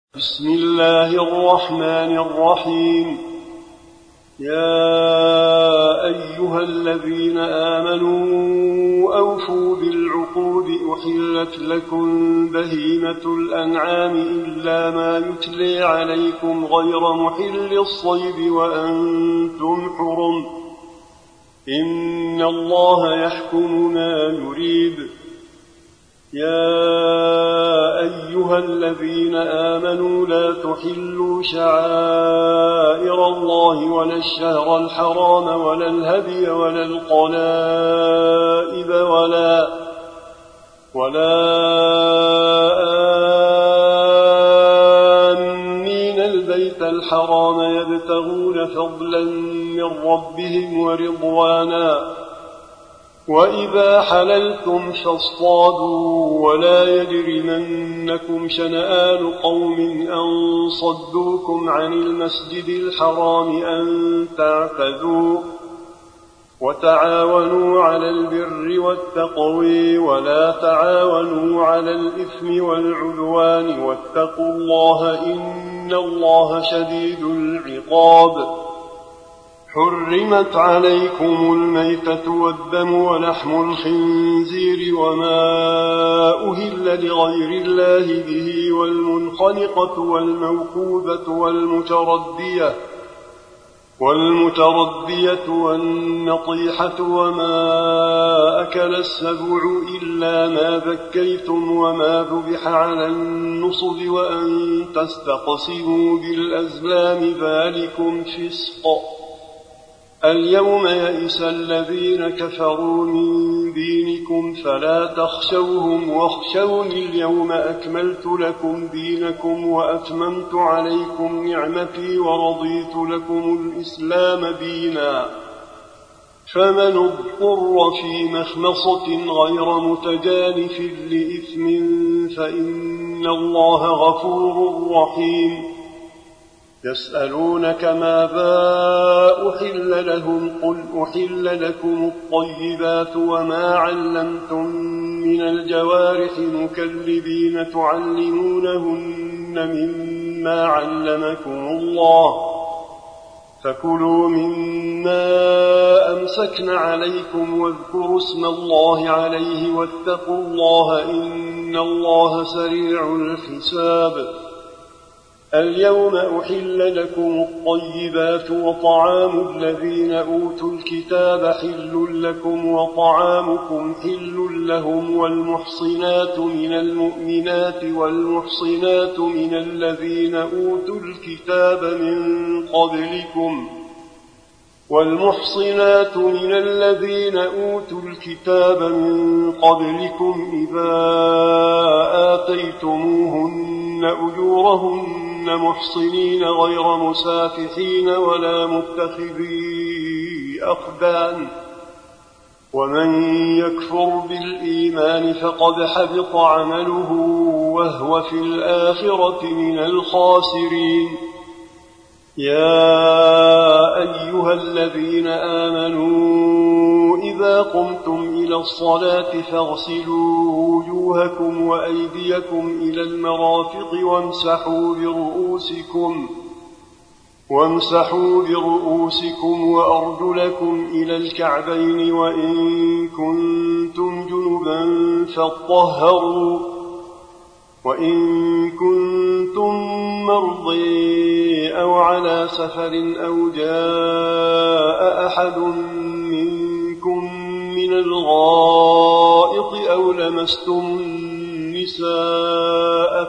بسم الله الرحمن الرحيم. يا أيها الذين آمنوا أوفوا بالعقود أحلت لكم بهيمة الأنعام إلا ما يتلي عليكم غير محل الصيد وأنتم حرم إن الله يحكم ما يريد. يا أيها الذين آمنوا لا تحلوا شعائر الله ولا الشهر الحرام ولا الهدي ولا القلائد ولا آمين البيت الحرام يبتغون فضلا من ربهم ورضوانا. وإذا حللتم فاصطادوا ولا يجرمنكم شنآن قوم أن صدوكم عن المسجد الحرام أن تعتدوا. وتعاونوا على البر والتقوى ولا تعاونوا على الإثم والعدوان واتقوا الله إن الله شديد العقاب. حرمت عليكم الميتة والدم ولحم الخنزير وما أهل لغير الله به والمنخنقة والموقوذة والمتردية والنطيحة وما أكل السبع إلا ما ذكيتم وما ذبح على النصب وأن تستقسموا بالأزلام ذلكم فسق. اليوم يئس الذين كفروا من دينكم فلا تخشوهم واخشوني اليوم أكملت لكم دينكم وأتممت عليكم نعمتي ورضيت لكم الإسلام دينا. فمن اضطر في مخمصة غير متجانف لإثم فإن الله غفور رحيم. يسألونك ماذا أحل لهم قل أحل لكم الطيبات وما علمتم من الجوارح مكلبين تعلمونهن مما علمكم الله فكلوا مما أمسكن عليكم واذكروا اسم الله عليه واتقوا الله إن الله سريع الحساب. اليوم أحل لكم الطيبات وطعام الذين أوتوا الكتاب حل لكم وطعامكم حل لهم والمحصنات من المؤمنات والمحصنات من الذين أوتوا الكتاب من قبلكم إذا آتيتموهن أجورهن محصنين غير مسافحين ولا متخذي أخدان. ومن يكفر بالإيمان فقد حبط عمله وهو في الآخرة من الخاسرين. يا أيها الذين آمنوا إذا قمتم إلى الصلاة فاغسلوا وجوهكم وأيديكم إلى المرافق وامسحوا برؤوسكم وأرجلكم إلى الكعبين وإن كنتم جنبا فاطهروا وإن كنتم مرضى أو على سفر أو جاء أحد منكم من الغائط أو لمستم النساء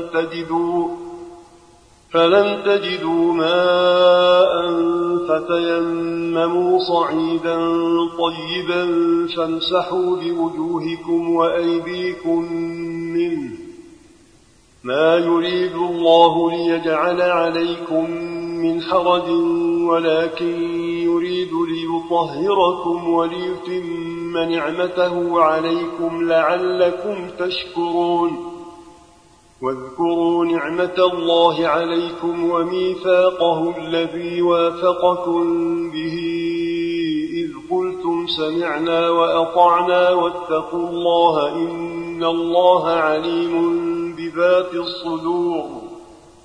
فلم تجدوا ماء فتيمموا صعيدا طيبا فامسحوا بوجوهكم وأيديكم منه. ما يريد الله ليجعل عليكم من حرج ولكن يريد ليطهركم وليتم نعمته عليكم لعلكم تشكرون. واذكروا نعمة الله عليكم وميثاقه الذي واثقكم به إذ قلتم سمعنا وأطعنا واتقوا الله إن الله عليم بذات الصدور.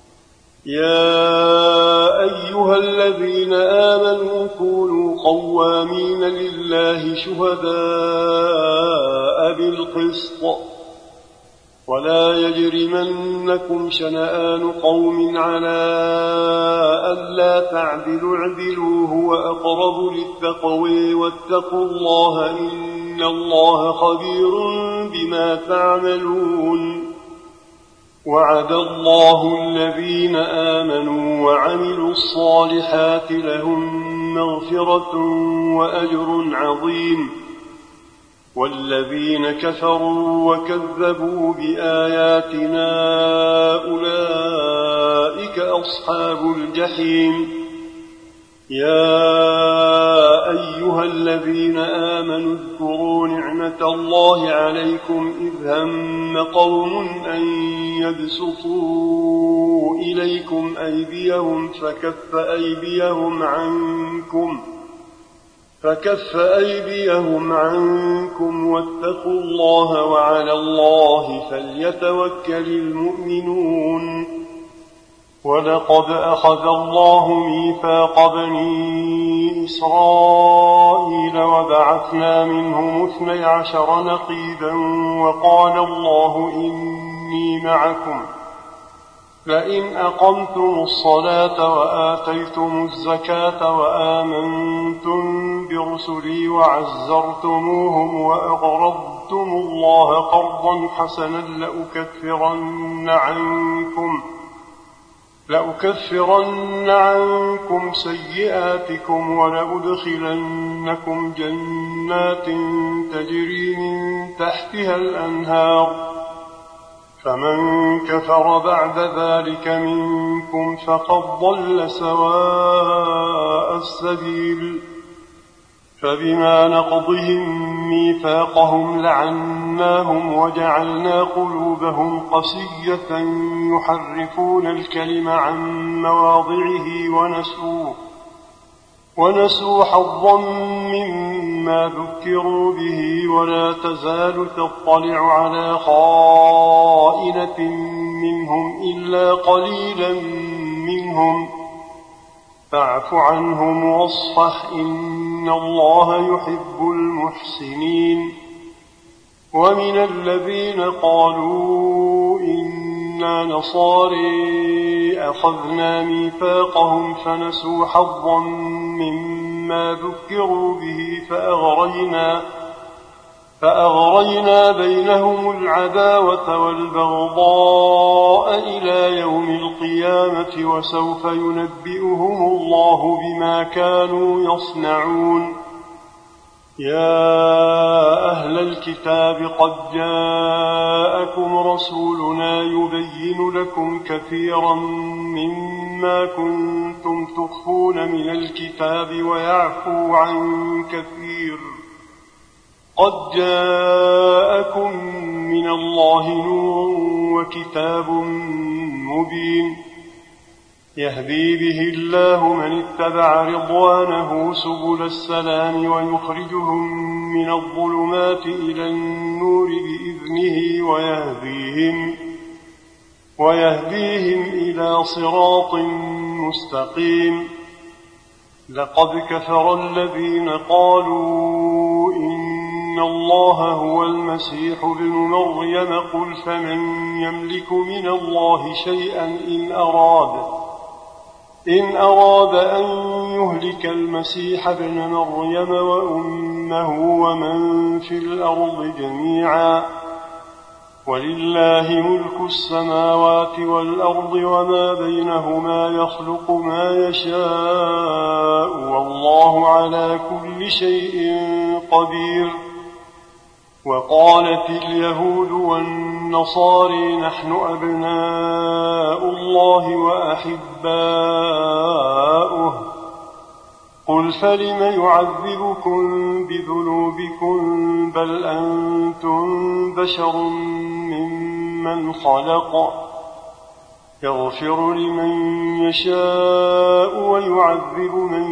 يا أيها الذين آمنوا كونوا قوامين لله شهداء بالقسط ولا يجرمنكم شنآن قوم على ألا تعدلوا اعدلوا هو أقرب للتقوى واتقوا الله إن الله خبير بما تعملون وعد الله الذين آمنوا وعملوا الصالحات لهم مغفرة وأجر عظيم والذين كفروا وكذبوا بآياتنا أولئك أصحاب الجحيم يا أيها الذين آمنوا اذكروا نعمة الله عليكم إذ هم قوم أن يبسطوا إليكم أيديهم فكف أيديهم عنكم واتقوا الله وعلى الله فليتوكل المؤمنون ولقد أخذ الله ميثاق بني إسرائيل وبعثنا منهم 12 نقيبا وقال الله إني معكم لئن أقمتم الصلاة وآتيتم الزكاة وآمنتم برسلي وعزرتموهم وأقرضتم الله قرضا حسنا لأكفرن عنكم سيئاتكم ولأدخلنكم جنات تجري من تحتها الأنهار فمن كفر بعد ذلك منكم فقد ضل سواء السبيل فبما نقضهم ميثاقهم لعناهم وجعلنا قلوبهم قسية يحرفون الكلم عن مواضعه ونسوا حظا مما ذكروا به ولا تزال تطلع على خائنة منهم إلا قليلا منهم فاعف عنهم واصفح إن الله يحب المحسنين ومن الذين قالوا إنا نصاري أخذنا ميثاقهم فنسوا حظا مما ذكروا به فأغرينا بينهم العداوة والبغضاء إلى يوم القيامة وسوف ينبئهم الله بما كانوا يصنعون يا أهل الكتاب قد جاءكم رسولنا يبين لكم كثيرا مما كنتم تخفون من الكتاب ويعفو عن كثير قد جاءكم من الله نور وكتاب مبين يهدي به الله من اتبع رضوانه سبل السلام ويخرجهم من الظلمات إلى النور بإذنه ويهديهم إلى صراط مستقيم لقد كفر الذين قالوا إن الله هو المسيح ابن مريم قل فمن يملك من الله شيئا إن أراد أن يهلك المسيح ابن مريم وأمه ومن في الأرض جميعا ولله ملك السماوات والأرض وما بينهما يخلق ما يشاء والله على كل شيء قدير وقالت اليهود والنصارى نحن أبناء الله وأحباؤه قل فلم يعذبكم بذنوبكم بل أنتم بشر ممن خلق يغفر لمن يشاء ويعذب من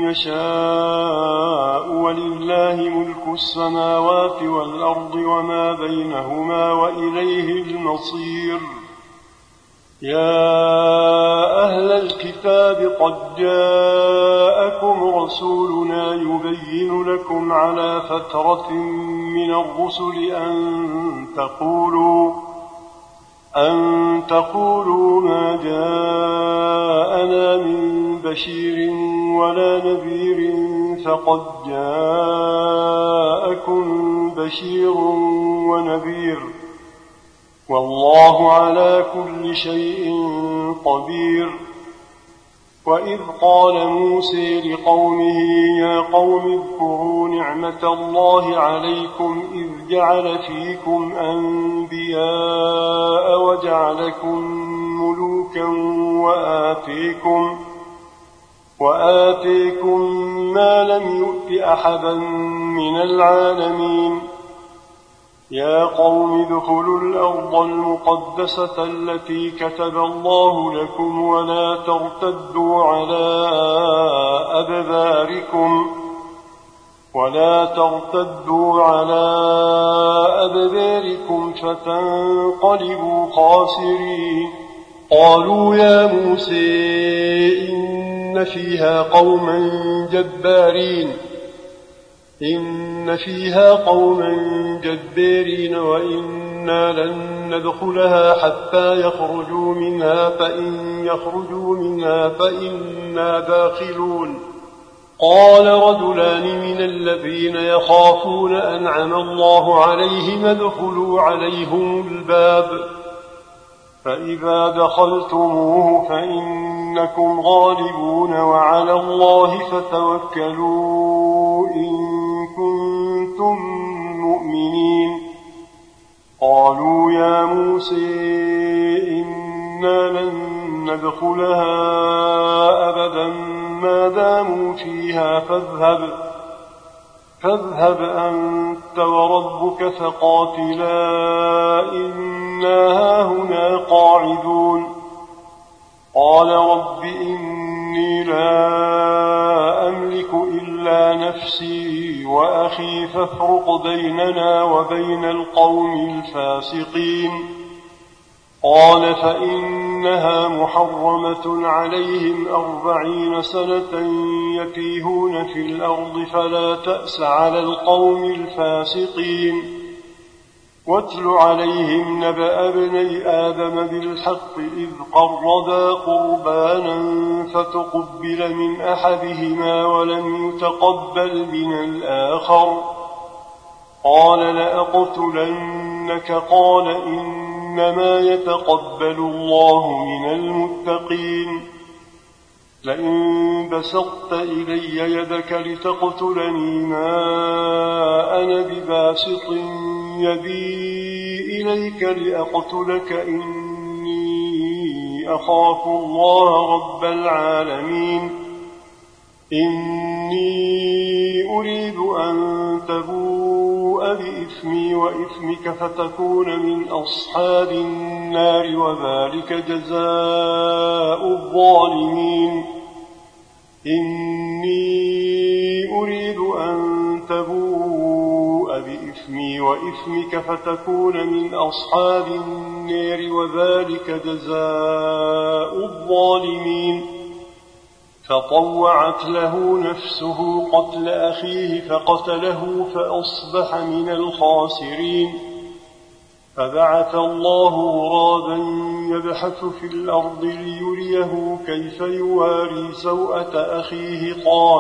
يشاء ولله ملك السماوات والأرض وما بينهما وإليه المصير يا الكتاب قد جاءكم رسولنا يبين لكم على فترة من الرسل أن تقولوا ما جاءنا من بشير ولا نذير فقد جاءكم بشير ونذير والله على كل شيء قدير. وإذ قال موسى لقومه يا قوم اذكروا نعمة الله عليكم إذ جعل فيكم أنبياء وجعلكم ملوكا وآتيكم ما لم يؤت أحدا من العالمين. يا قوم ادخلوا الأرض المقدسة التي كتب الله لكم ولا ترتدوا على أدباركم فتنقلبوا خاسرين. قالوا يا موسى إن فيها قوما جبارين وإنا لن ندخلها حتى يخرجوا منها فإن يخرجوا منها فإنا داخلون. قال رجلان من الذين يخافون أنعم الله عليهم ادخلوا عليهم الباب فإذا دخلتموه فإنكم غالبون وعلى الله فتوكلوا إن كنتم مؤمنين. قالوا يا موسى إنا لن ندخلها أبدا ما داموا فيها فاذهب أنت وربك فقاتلا إنا هاهنا قاعدون. قال رب إني لا أملك إلا نفسي وأخي فافرق بيننا وبين القوم الفاسقين. قال فإنها محرمة عليهم 40 سنة يتيهون في الأرض فلا تأس على القوم الفاسقين. واتل عليهم نبأ ابني آدم بالحق إذ قربا قربانا فتقبل من أحدهما ولم يتقبل من الآخر قال لأقتلنك. قال إنما يتقبل الله من المتقين. لئن بسطت إلي يدك لتقتلني ما أنا بباسط يدي إليك لأقتلك إني أخاف الله رب العالمين. إني أريد أن تبوء بإثمي وإثمك فتكون من أصحاب النار وذلك جزاء الظالمين. إني أريد أن تبوء بإثمي وإثمك فتكون من أصحاب النار وذلك جزاء الظالمين. فطوعت له نفسه قتل أخيه فقتله فأصبح من الخاسرين. فبعث الله غرابا يبحث في الأرض ليريه كيف يواري سوءة أخيه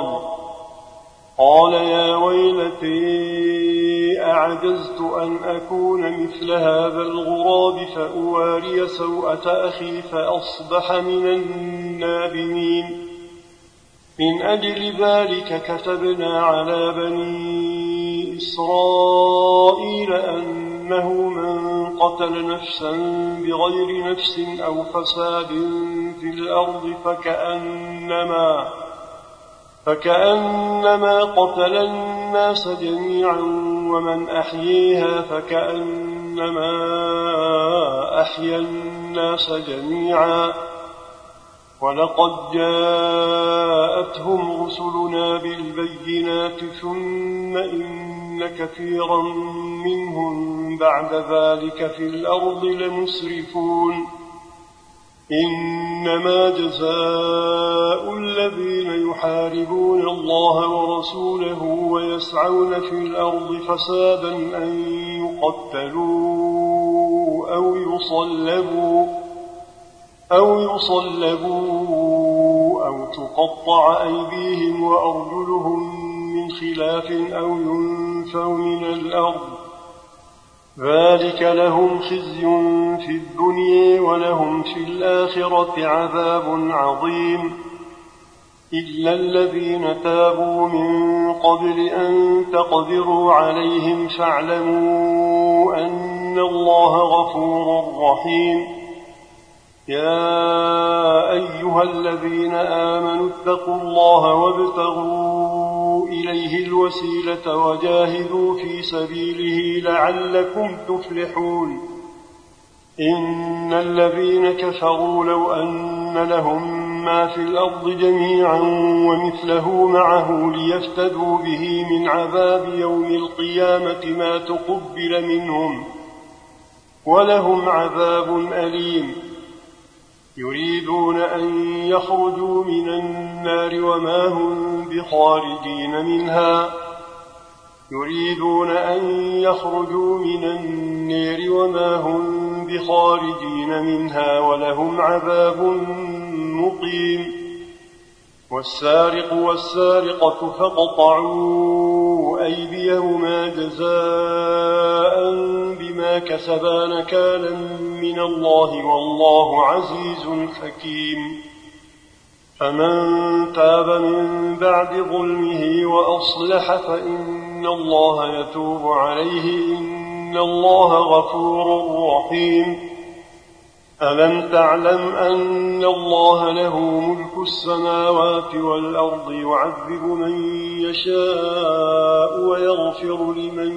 قال يا ويلتي أعجزت أن أكون مثل هذا الغراب فأواري سوءة أخي فأصبح من النادمين. من أجل ذلك كتبنا على بني إسرائيل أنه من قتل نفسا بغير نفس أو فساد في الأرض فكأنما قتل الناس جميعا ومن أحييها فكأنما أحيا الناس جميعا. ولقد جاءتهم رسلنا بالبينات ثم إن كثيرا منهم بعد ذلك في الأرض لمسرفون. إنما جزاء الذين يحاربون الله ورسوله ويسعون في الأرض فسادا أن يقتلوا أو يصلبوا أو تقطع أيديهم وأرجلهم من خلاف أو ينفوا من الأرض، ذلك لهم خزي في الدنيا ولهم في الآخرة عذاب عظيم. إلا الذين تابوا من قبل أن تقدروا عليهم فاعلموا أن الله غفور رحيم. يا أيها الذين آمنوا اتقوا الله وابتغوا إليه الوسيلة وجاهدوا في سبيله لعلكم تفلحون. إن الذين كفروا لو أن لهم ما في الأرض جميعا ومثله معه ليفتدوا به من عذاب يوم القيامة ما تقبل منهم ولهم عذاب أليم. يريدون أن يخرجوا من النار وما هم بخارجين منها ولهم عذاب مقيم. والسارق والسارقة فاقطعوا أيديهما جزاء بما كسبا نكالا من الله والله عزيز حكيم. فمن تاب من بعد ظلمه وأصلح فإن الله يتوب عليه إن الله غفور رحيم. ألم تعلم أن الله له ملك السماوات والأرض يعذب من يشاء ويغفر لمن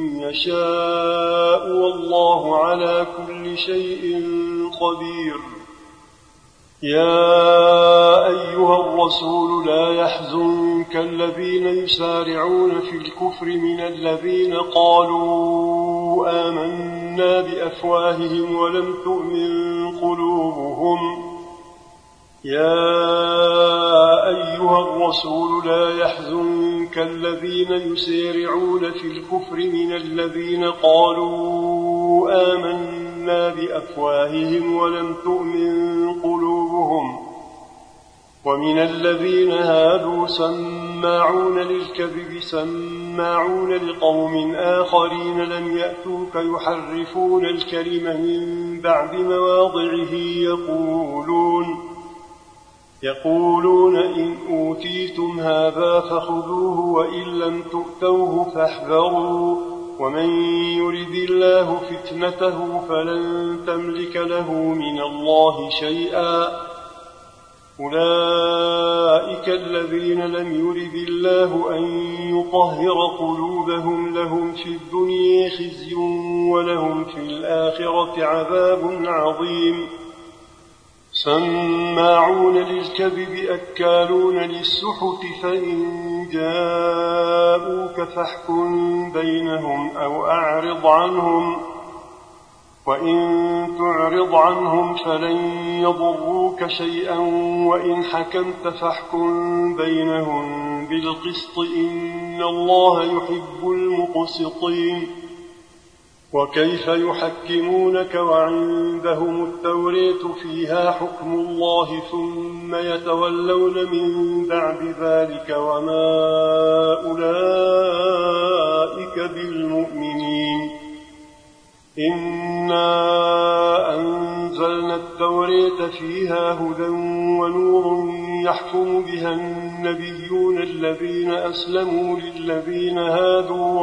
يشاء والله على كل شيء قدير. يا أيها الرسول لا يحزنك الذين يسارعون في الكفر من الذين قالوا آمنا بأفواههم ولم تؤمن قلوبهم. يا أيها الرسول لا يحزنك الذين يسارعون في الكفر من الذين قالوا آمنا بأفواههم ولم تؤمن قلوبهم. ومن الذين هادوا سماعون للكذب سماعون لقوم آخرين لم يأتوك يحرفون الكلم من بعد مواضعه يقولون إن أوتيتم هذا فخذوه وإن لم تؤتوه فاحذروا ومن يرد الله فتنته فلن تملك له من الله شيئا. أولئك الذين لم يرد الله أن يطهر قلوبهم لهم في الدنيا خزي ولهم في الآخرة عذاب عظيم. سماعون للكذب أكالون للسحت فإن جاءوك فاحكم بينهم أو أعرض عنهم وإن تعرض عنهم فلن يضروك شيئا وإن حكمت فاحكم بينهم بالقسط إن الله يحب المقسطين. وكيف يحكمونك وعندهم التوراة فيها حكم الله ثم يتولون من بعد ذلك وما أولئك بالمؤمنين. إنا أنزلنا التوراة فيها هدى ونور يحكم بها النبيون الذين أسلموا للذين هادوا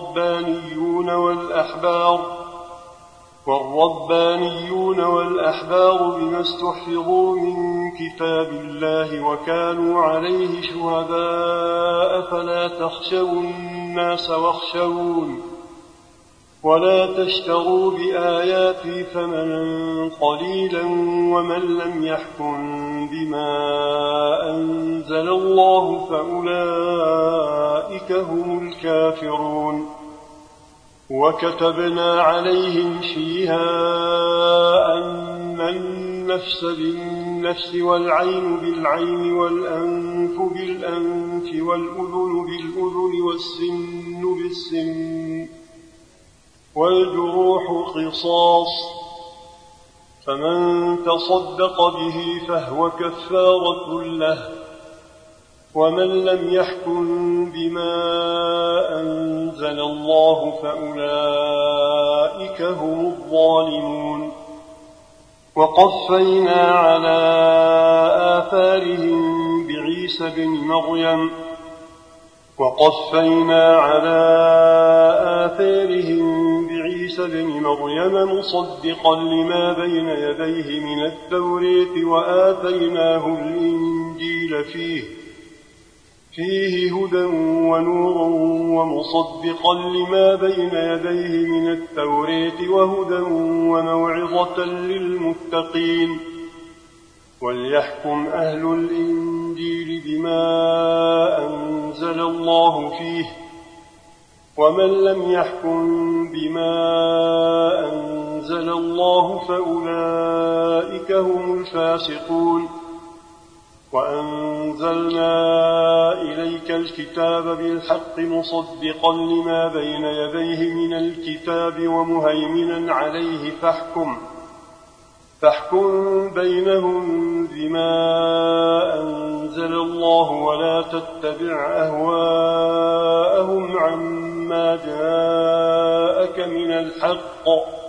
والربانيون والأحبار بما استحفظوا من كتاب الله وكانوا عليه شهداء فلا تخشوا الناس واخشون ولا تشتروا بآياتي ثمنا قليلا ومن لم يحكم بما أنزل الله فأولئك هم الكافرون. وكتبنا عليهم فيها أن النفس بالنفس والعين بالعين والأنف بالأنف والأذن بالأذن والسن بالسن والجروح قصاص، فمن تصدق به فهو كفارة له، ومن لم يحكم بما أنزل الله فأولئك هم الظالمون. وقفينا على آثارهم بعيسى بن مريم مصدقا لما بين يديه من التوراة، وآتيناه الإنجيل فيه هدى ونور ومصدقا لما بين يديه من التوراة وهدى وموعظة للمتقين. وليحكم أهل الإنجيل بما أنزل الله فيه، ومن لم يحكم بما أنزل الله فأولئك هم الفاسقون. وأنزلنا إليك الكتاب بالحق مصدقا لما بين يديه من الكتاب ومهيمنا عليه، فاحكم بينهم بما أنزل الله، ولا تتبع أهواءهم عما جاءك من الحق،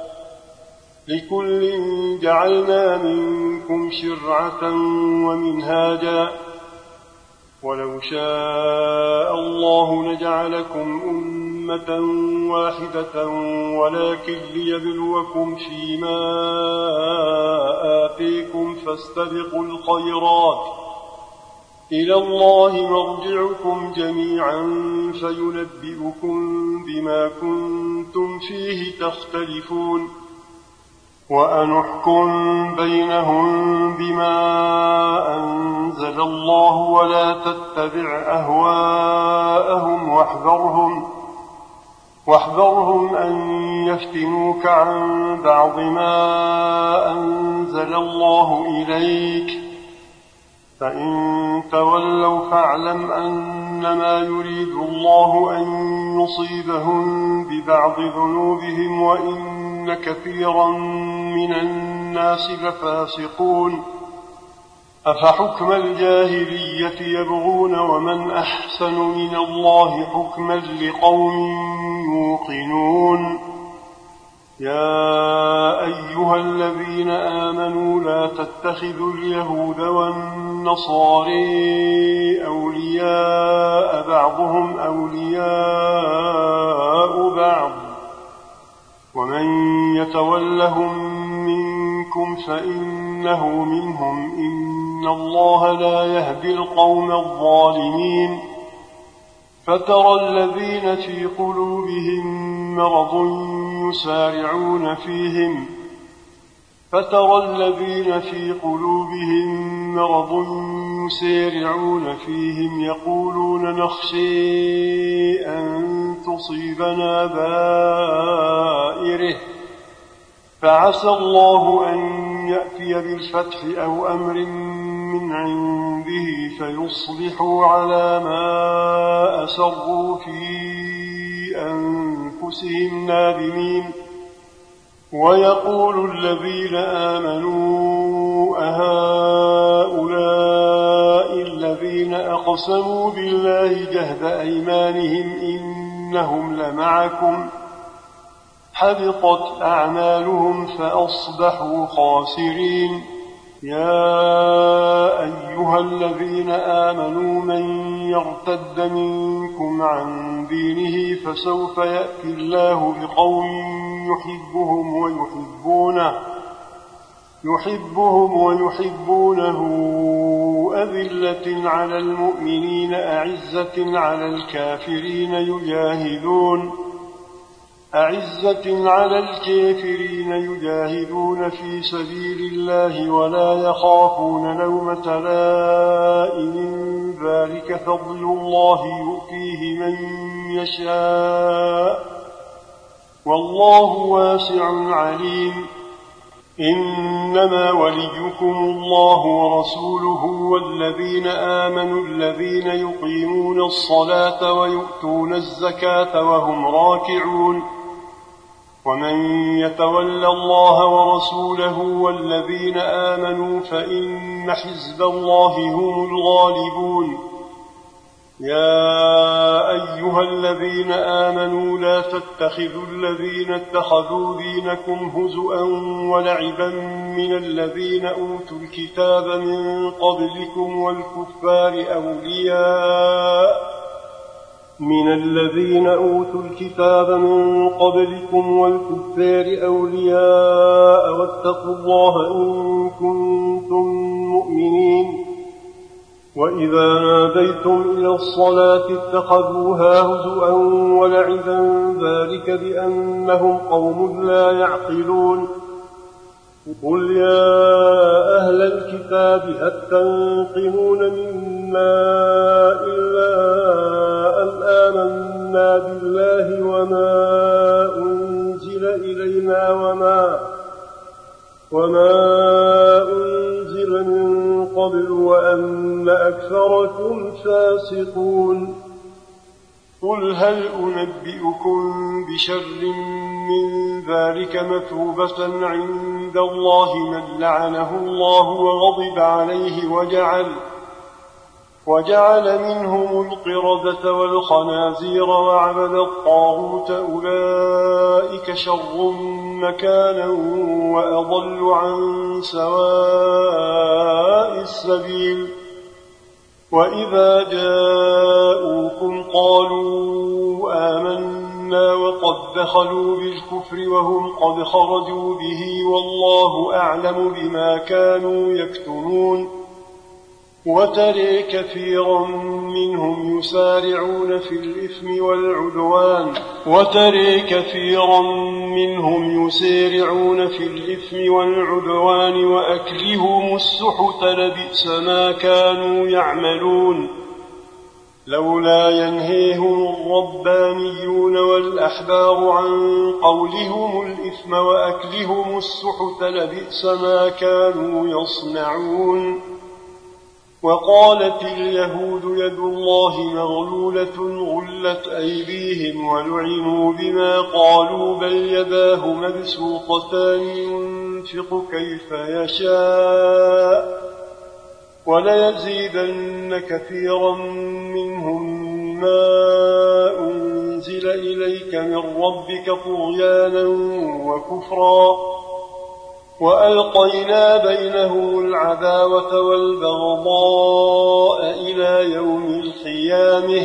لكل جعلنا منكم شرعة ومنهاجا، ولو شاء الله لجعلكم أمة واحدة ولكن ليبلوكم فيما آتيكم، فاستبقوا الخيرات، إلى الله مرجعكم جميعا فينبئكم بما كنتم فيه تختلفون. وأنحكم بينهم بما أنزل الله، ولا تتبع أهواءهم واحذرهم أن يفتنوك عن بعض ما أنزل الله إليك، فإن تولوا فاعلم أنما يريد الله أن يصيبهم ببعض ذنوبهم، وإن كثيرا من الناس لفاسقون. أفحكم الجاهلية يبغون ومن أحسن من الله حكما لقوم يوقنون. يا أيها الذين آمنوا لا تتخذوا اليهود والنصارى أولياء بعضهم أولياء بعض، ومن يتولهم منكم فإنه منهم، إن الله لا يهدي القوم الظالمين. فترى الذين في قلوبهم مرض يسارعون فيهم يقولون نخشى أن تصيبنا دائرة، فعسى الله أن يأتي بالفتح أو أمر من عنده فيصبحوا على ما أسروا في أنفسهم نادمين. ويقول الذين آمنوا أهؤلاء الذين أقسموا بالله جهد أيمانهم إنهم لمعكم، حبطت أعمالهم فأصبحوا خاسرين. يا أيها الذين آمنوا من يرتد منكم عن دينه فسوف يأتي الله بقوم يحبهم ويحبونه أذلة على المؤمنين أعزة على الكافرين يجاهدون في سبيل الله ولا يخافون لومة لائم، ذلك فضل الله يؤتيه من يشاء والله واسع عليم. إنما وليكم الله ورسوله والذين آمنوا الذين يقيمون الصلاة ويؤتون الزكاة وهم راكعون ومن يتول الله ورسوله والذين آمنوا فإن حزب الله هم الغالبون. يا أيها الذين آمنوا لا تتخذوا الذين اتخذوا دينكم هزؤا ولعبا من الذين أوتوا الكتاب من قبلكم والكفار أولياء واتقوا الله إن كنتم مؤمنين. وإذا ناديتم إلى الصلاة اتخذوها هزؤا ولعبا ذلك بأنهم قوم لا يعقلون. قل يا أهل الكتاب هل تنقمون منا إلا أن آمنا بالله وما أنزل إلينا وما أنزل من قبل وأن أكثركم فاسقون. قل هل أنبئكم بشر من ذلك مثوبة عند الله من لعنه الله وغضب عليه وجعل منهم القردة والخنازير وعبد الطاغوت أولئك شر مكانا وأضل عن سواء السبيل. وإذا جاءوكم قالوا آمنا وقد دخلوا بالكفر وهم قد خرجوا به والله أعلم بما كانوا يكتمون. وترى كثيرا منهم يسارعون في الإثم والعدوان وأكلهم السحت لبئس ما كانوا يعملون. لولا ينهيهم الربانيون والأحبار عن قولهم الإثم وأكلهم السحت لبئس ما كانوا يصنعون. وقالت اليهود يد الله مغلولة غلت أيديهم ولعنوا بما قالوا بل يداه مبسوطتان ينفق كيف يشاء وليزيدن كثيرا منهم ما أنزل إليك من ربك طغيانا وكفرا وألقينا بينهم العداوة والبغضاء إلى يوم القيامة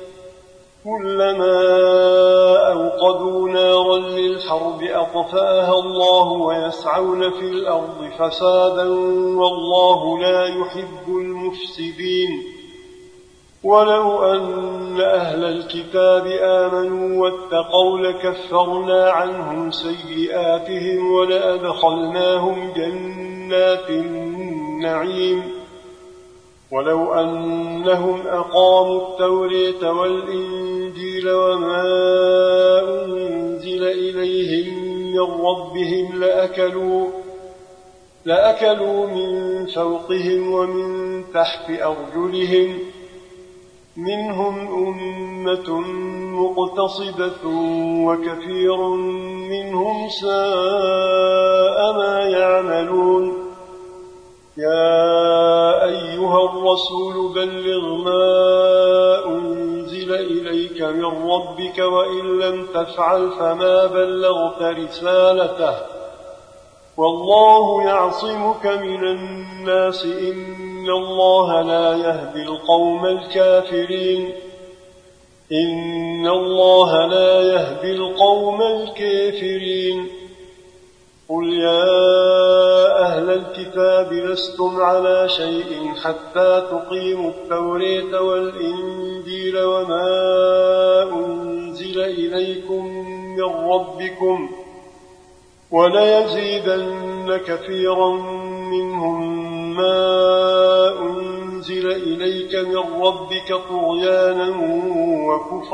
كلما أوقدوا نارا للحرب أطفأها الله ويسعون في الأرض فسادا والله لا يحب المفسدين. ولو أن أهل الكتاب آمنوا واتقوا لكفرنا عنهم سيئاتهم ولأدخلناهم جنات النعيم. ولو أنهم أقاموا التوراة والإنجيل وما أنزل إليهم من ربهم لأكلوا من فوقهم ومن تحت أرجلهم منهم أمة مقتصدة وكثير منهم ساء ما يعملون. يا أيها الرسول بلغ ما أنزل إليك من ربك وإن لم تفعل فما بلغت رسالته والله يعصمك من الناس إن الله لا يهدي القوم الكافرين. قل يا أهل الكتاب لستم على شيء حتى تقيموا التوراة والإنجيل وما أنزل إليكم من ربكم وليزيدن كثيرا منهم ما أنزل إليك من ربك طغيانا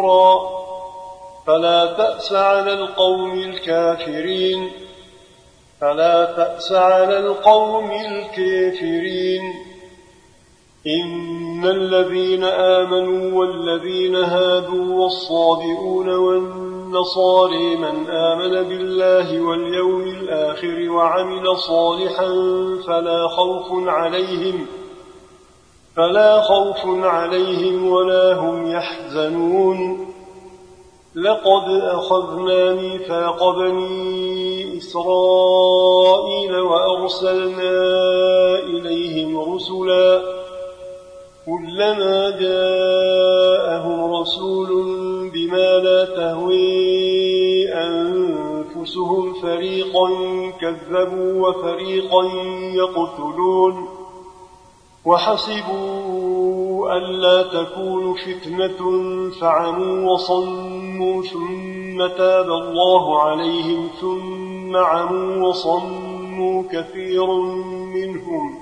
وكفرا فلا تأس على القوم الكافرين. فلا تأس على القوم الكافرين إن الذين آمنوا والذين هادوا والصابئون والنصارى من آمن بالله واليوم الآخر وعمل صالحا فلا خوف عليهم ولا هم يحزنون لقد أخذنا ميثاق بني إسرائيل وأرسلنا إليهم رسلا كلما جاءهم رسول بما لا تهوي أنفسهم فريقا كذبوا وفريقا يقتلون وحسبوا ألا تكون فتنة فعموا وصموا ثم تاب الله عليهم ثم عموا وصموا كثير منهم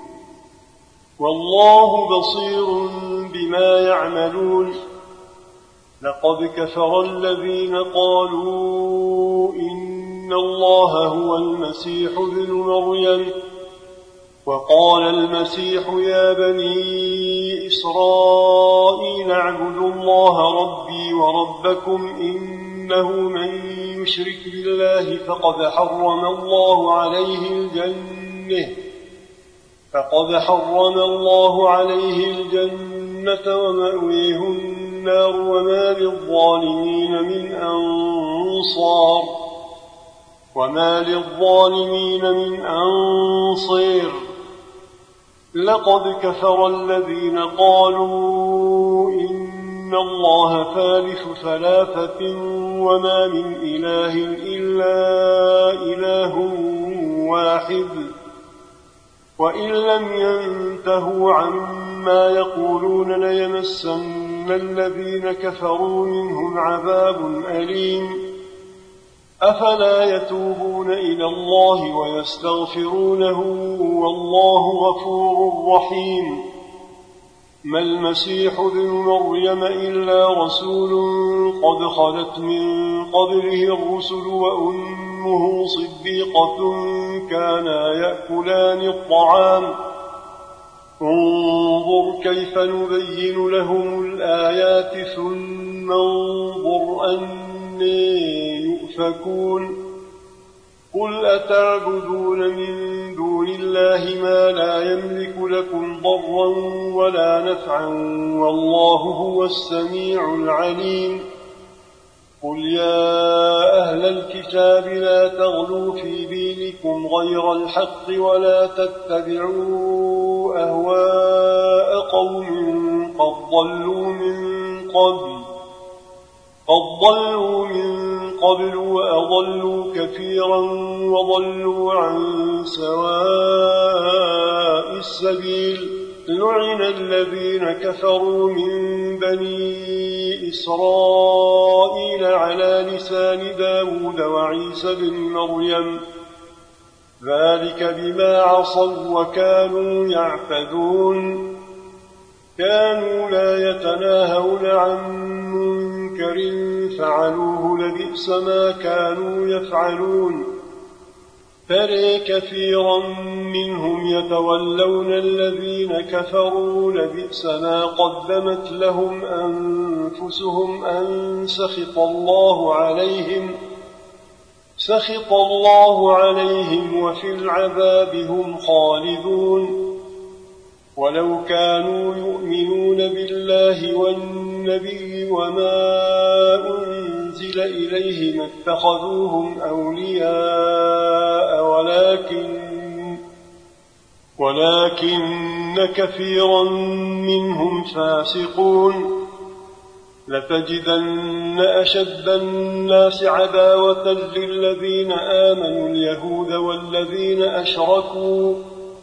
والله بصير بما يعملون لقد كفر الذين قالوا إن الله هو المسيح ابن مريم وقال المسيح يا بني إسرائيل اعبدوا الله ربي وربكم إنه من يشرك بالله فقد حرم الله عليه الجنة ومأويه النار وما للظالمين من أنصير لقد كفر الذين قالوا إن الله ثالث ثلاثة وما من إله إلا إله واحد وإن لم ينتهوا عما يقولون ليمسن الذين كفروا منهم عذاب أليم أفلا يتوبون إلى الله ويستغفرونه والله غفور رحيم ما المسيح ابن مريم إلا رسول قد خلت من قبله الرسل وأمه صديقة كانا يأكلان الطعام انظر كيف نبين لهم الآيات ثم انظر أني يؤفكون قل أتعبدون من دون الله ما لا يملك لكم ضرا ولا نفعا والله هو السميع العليم قل يا أهل الكتاب لا تغلوا في دينكم غير الحق ولا تتبعوا أهواء قوم قد ضلوا من قبل وأضلوا كثيرا وضلوا عن سواء السبيل لعن الذين كفروا من بني إسرائيل على لسان داود وعيسى بن مريم ذلك بما عصوا وكانوا يعتدون كانوا لا يتناهون عن منكر فعلوه لبئس ما كانوا يفعلون ترى كثيرا منهم يتولون الذين كفروا لبئس ما قدمت لهم أنفسهم أن سخط الله عليهم وفي العذاب هم خالدون ولو كانوا يؤمنون بالله والنبي وما أنزل إليه ما اتخذوهم أولياء ولكن كثيرا منهم فاسقون لتجدن أشد الناس عداوة للذين آمنوا اليهود والذين أشركوا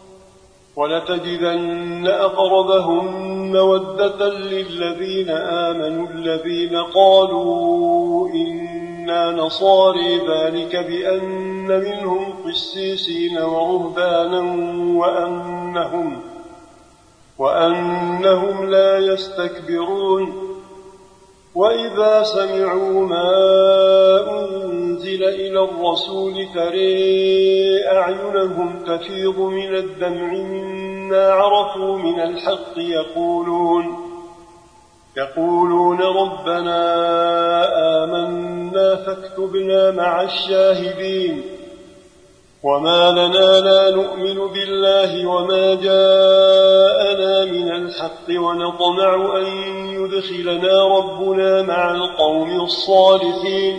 ولتجدن أقربهم مودة للذين آمنوا الذين قالوا إنا نصارى ذلك بأن منهم قسيسين ورهبانا وأنهم لا يستكبرون وإذا سمعوا ما أنزل أنزل إلى الرسول ترى أعينهم تفيض من الدمع مما عرفوا من الحق يقولون ربنا آمنا فاكتبنا مع الشاهدين وما لنا لا نؤمن بالله وما جاءنا من الحق ونطمع أن يدخلنا ربنا مع القوم الصالحين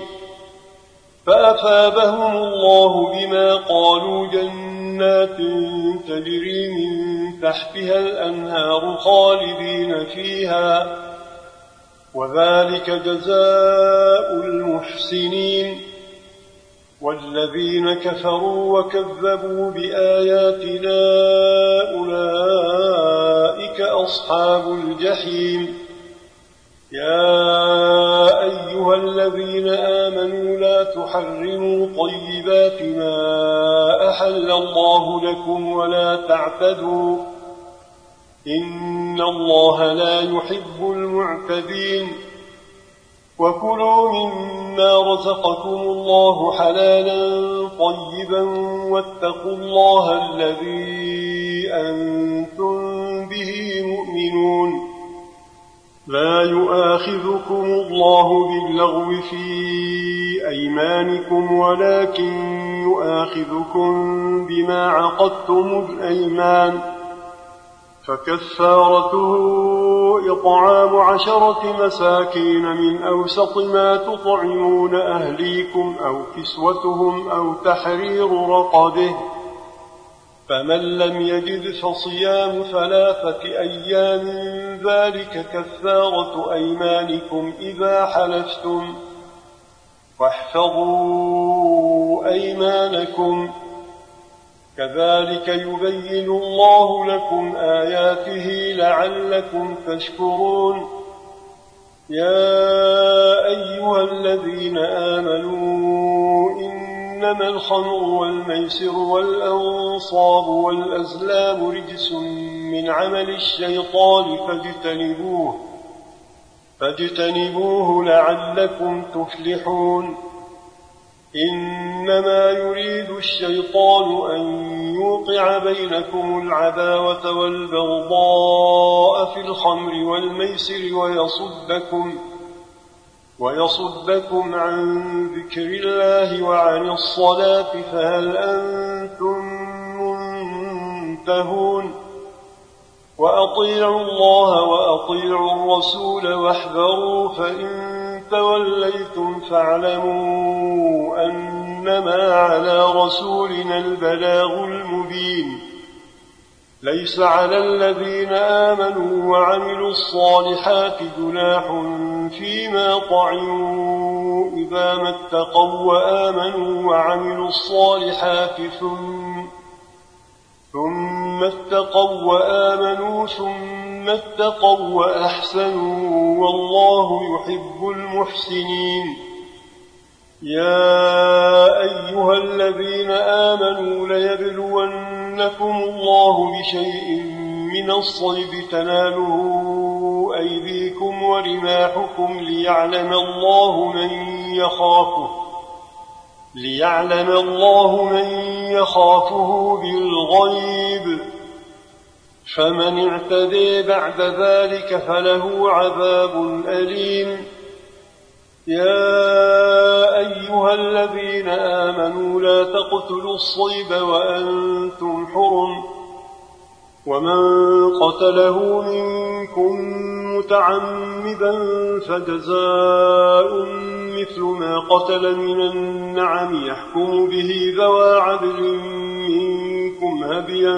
فأثابهم الله بما قالوا جنات تجري من تحتها الأنهار خالدين فيها وذلك جزاء المحسنين والذين كفروا وكذبوا بآياتنا أولئك أصحاب الجحيم يا أيها الذين آمنوا لا تحرموا طيبات ما أحل الله لكم ولا تعتدوا إن الله لا يحب المعتدين وكلوا مما رزقكم الله حلالا طيبا واتقوا الله الذي أنتم به مؤمنون لا يؤاخذكم الله باللغو في أيمانكم ولكن يؤاخذكم بما عقدتم الأيمان فكفارته إطعام 10 مساكين من أوسط ما تطعمون أهليكم أو كسوتهم أو تحرير رقبه فمن لم يجد فصيام 3 أيام ذلك كفارة أيمانكم إذا حلفتم واحفظوا أيمانكم كذلك يبين الله لكم آياته لعلكم تشكرون يا أيها الذين آمنوا إنما الخمر والميسر والأنصاب والأزلام رجس من عمل الشيطان فاجتنبوه لعلكم تفلحون إنما يريد الشيطان أن يوقع بينكم العداوة والبغضاء في الخمر والميسر ويصدكم عن ذكر الله وعن الصلاة فهل أنتم منتهون وأطيعوا الله وأطيعوا الرسول واحذروا فإن توليتم فاعلموا أنما على رسولنا البلاغ المبين ليس على الذين آمنوا وعملوا الصالحات جناح فيما طعموا إذا ما اتقوا وآمنوا وعملوا الصالحات ثم اتقوا وآمنوا ثم اتقوا وأحسنوا والله يحب المحسنين يا أيها الذين آمنوا ليبلونكم الله بشيء من الصيد تناله أيديكم ورماحكم ليعلم الله من يخافه بالغيب فمن اعتدي بعد ذلك فله عذاب أليم يا أيها الذين آمنوا لا تقتلوا الصيد وأنتم حرم ومن قتله منكم متعمدا فجزاء مثل ما قتل من النعم يحكم به ذوى عدل منكم هديا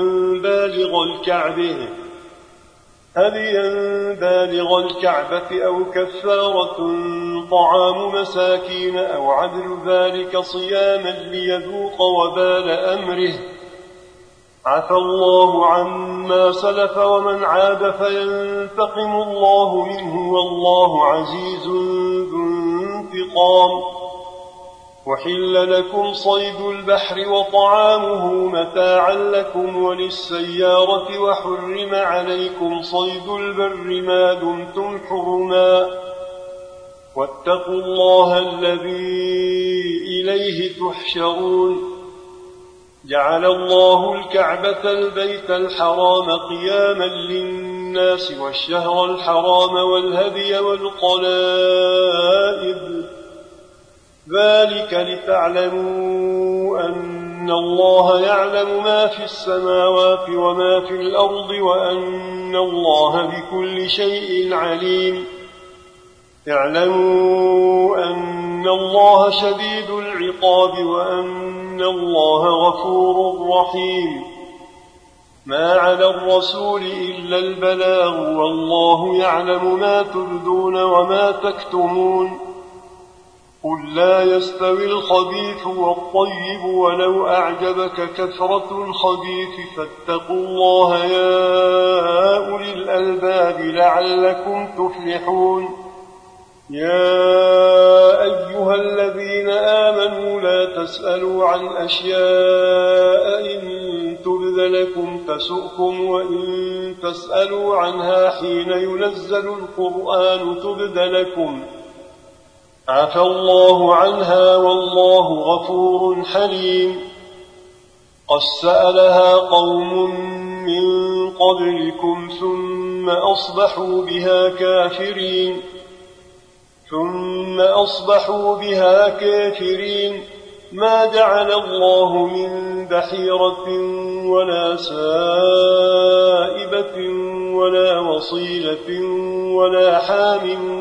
بالغ الكعبة أو كفارة طعام مساكين أو عدل ذلك صياما ليذوق وبال أمره عفى الله عما سلف ومن عاد فينتقم الله منه والله عزيز ذو انتقام وحل لكم صيد البحر وطعامه متاعا لكم وللسيارة وحرم عليكم صيد البر ما دمتم حرما واتقوا الله الذي إليه تحشرون جعل الله الكعبة البيت الحرام قياما للناس والشهر الحرام والهدي والقلائد ذلك لتعلموا أن الله يعلم ما في السماوات وما في الأرض وأن الله بكل شيء عليم اعلموا أن الله شديد العقاب وأن الله غفور رحيم ما على الرسول إلا البلاغ والله يعلم ما تبدون وما تكتمون قل لا يستوي الخبيث والطيب ولو أعجبك كثرة الخبيث فاتقوا الله يا أولي الألباب لعلكم تفلحون يا أيها الذين آمنوا لا تسألوا عن أشياء إن تبد لكم تسؤكم وإن تسألوا عنها حين ينزل القرآن تبد لكم عفى الله عنها والله غفور حليم قد سألها قوم من قبلكم ثم أصبحوا بها كافرين ما جعل الله من بحيرة ولا سائبة ولا وصيلة ولا حام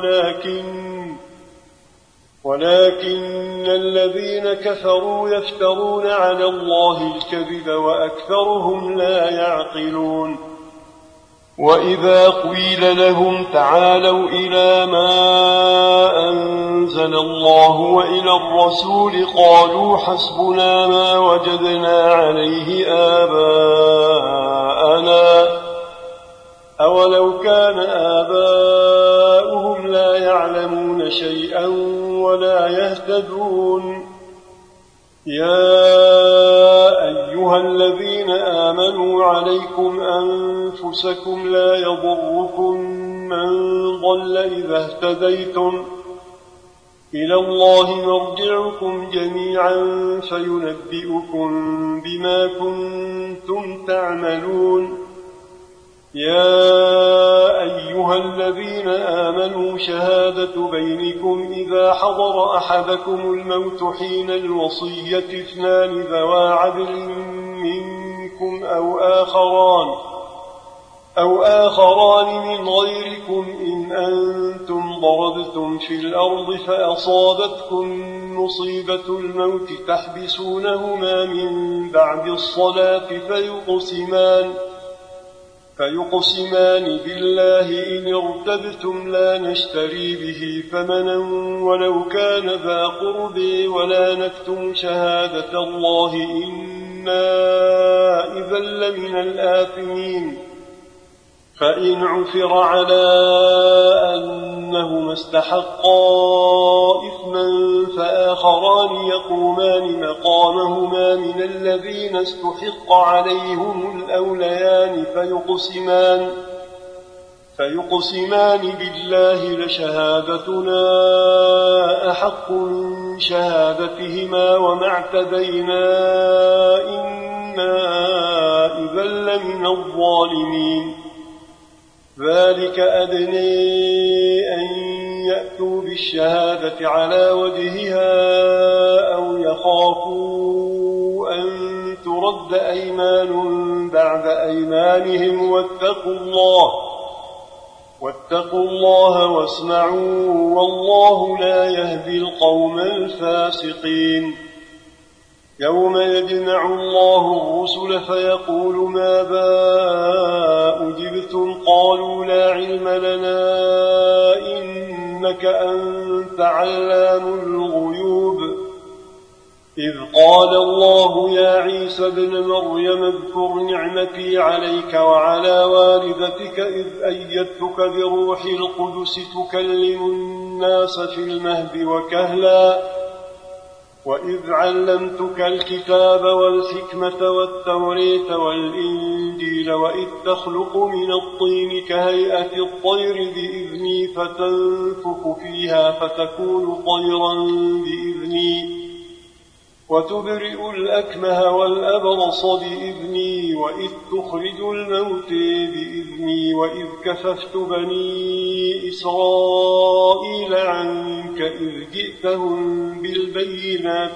ولكن الذين كفروا يفترون على الله الكذب وأكثرهم لا يعقلون وإذا قيل لهم تعالوا إلى ما أنزل الله وإلى الرسول قالوا حسبنا ما وجدنا عليه آباءنا أولو كان آباؤهم لا يعلمون شيئا ولا يهتدون يا أيها الذين آمنوا عليكم أنفسكم لا يضركم من ضل إذا اهتديتم إلى الله مرجعكم جميعا فينبئكم بما كنتم تعملون يا أيها الذين آمنوا شهادة بينكم إذا حضر أحدكم الموت حين الوصية اثنان ذوى عدل منكم أو آخران من غيركم إن أنتم ضربتم في الأرض فأصابتكم مصيبة الموت تحبسونهما من بعد الصلاة فيقسمان بالله إن ارتبتم لا نشتري به ثمنا ولو كان ذا قرب ولا نكتم شهادة الله إنا إذا لمن الآثمين فإن عثر على أنهما استحقا إثما فآخران يقومان مقامهما من الذين استحق عليهم الأوليان فيقسمان بالله لشهادتنا أحق من شهادتهما وما اعتدينا إنا إذا لمن الظالمين ذلك أدني أن يأتوا بالشهادة على وجهها أو يخافوا أن ترد أيمان بعد أيمانهم واتقوا الله واسمعوا والله لا يهدي القوم الفاسقين يوم يجمع الله الرسل فيقول ماذا أجبتم قالوا لا علم لنا إنك أنت علام الغيوب إذ قال الله يا عيسى ابن مريم اذكر نعمتي عليك وعلى والدتك إذ أيدتك بروح القدس تكلم الناس في المهد وكهلا وإذ علمتك الكتاب والحكمة والتورية والإنجيل وإذ تخلق من الطين كهيئة الطير بإذني فتنفخ فيها فتكون طيرا بإذني وتبرئ الأكمه والأبرص بإذني وإذ تخرج الموت بإذني وإذ كففت بني إسرائيل عنك إذ جئتهم بالبينات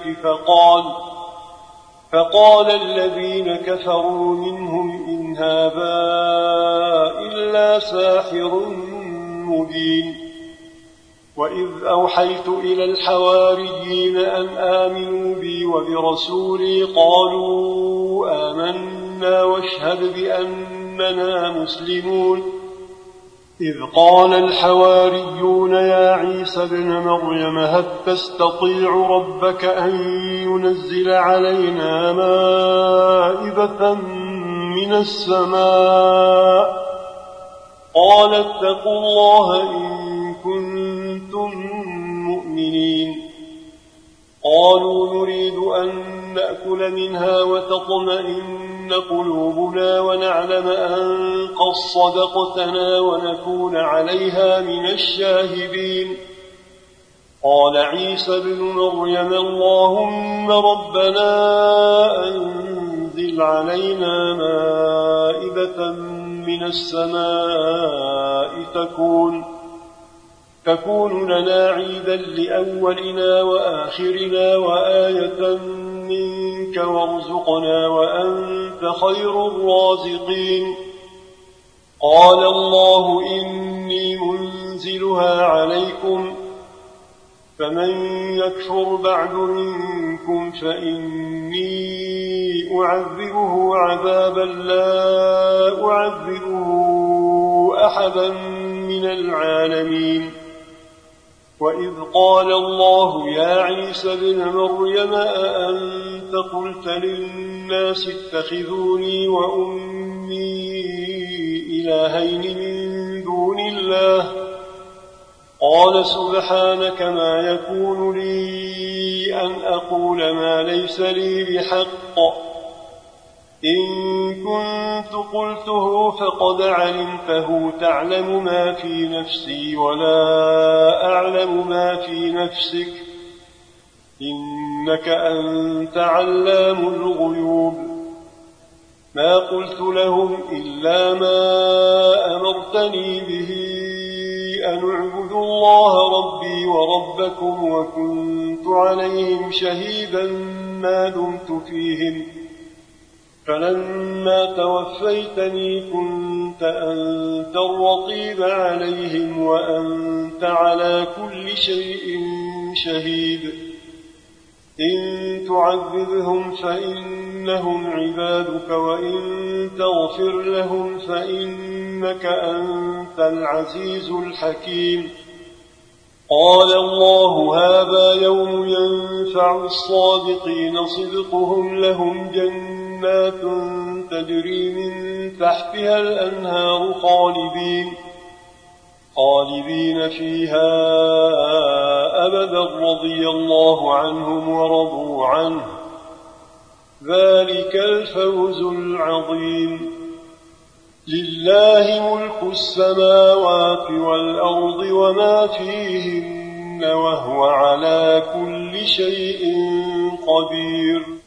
فقال الذين كفروا منهم إن هذا إلا ساحر مبين وإذ أوحيت إلى الحواريين أن آمنوا بي وبرسولي قالوا آمنا واشهد بأننا مسلمون إذ قال الحواريون يا عيسى ابن مريم هل تستطيع ربك أن ينزل علينا مائدة من السماء قال اتقوا الله إن كنتم مؤمنين قالوا نريد أن نأكل منها وتطمئن قلوبنا ونعلم أن قد صدقتنا ونكون عليها من الشاهدين قال عيسى ابن مريم اللهم ربنا أنزل علينا مائدة من السماء تكون لنا عيدا لأولنا وآخرنا وآية منك وارزقنا وأنت خير الرازقين قال الله إني منزلها عليكم فمن يكفر بعد منكم فإني أعذبه عذابا لا أعذبه أحدا من العالمين وإذ قال الله يا عيسى ابن مريم أأنت قلت للناس اتخذوني وأمي إلهين من دون الله قال سبحانك ما يكون لي أن أقول ما ليس لي بحق إن كنت قلته فقد علمته تعلم ما في نفسي ولا أعلم ما في نفسك إنك أنت علام الغيوب ما قلت لهم إلا ما أمرتني به أن اعبدوا الله ربي وربكم وكنت عليهم شهيدا ما دمت فيهم فلما توفيتني كنت أنت الرقيب عليهم وأنت على كل شيء شهيد إن تعذبهم فإنهم عبادك وإن تغفر لهم فإنك أنت العزيز الحكيم قال الله هذا يوم ينفع الصادقين صدقهم لهم جنات تجري من تحتها الأنهار خالدين فيها أبدا رضي الله عنهم ورضوا عنه ذلك الفوز العظيم لله ملك السماوات والأرض وما فيهن وهو على كل شيء قدير